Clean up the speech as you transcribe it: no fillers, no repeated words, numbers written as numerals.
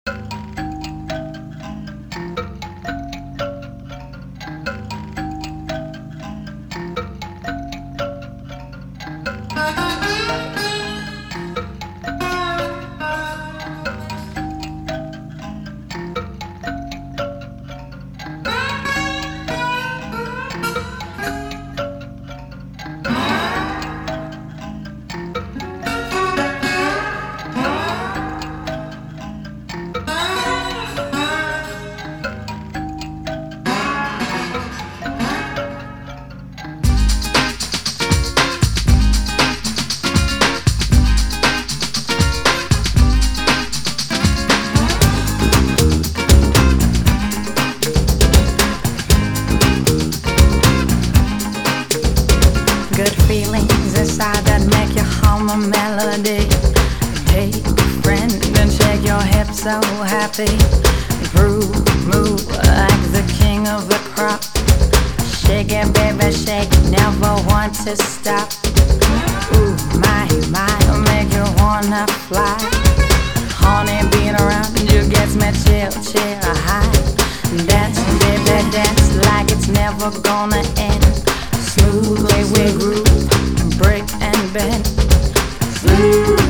Good feelings inside that make you hum a melody. Take a friend and shake your hips so happy. Groove, move like the king of the crop. Shake it, baby, shake it, never want to stop. Ooh, my, it'll make you wanna fly. Honey, being around you gets me chill, high. Dance, baby, dance like it's never gonna end. Smooth way we groove, break and bend. Smooth.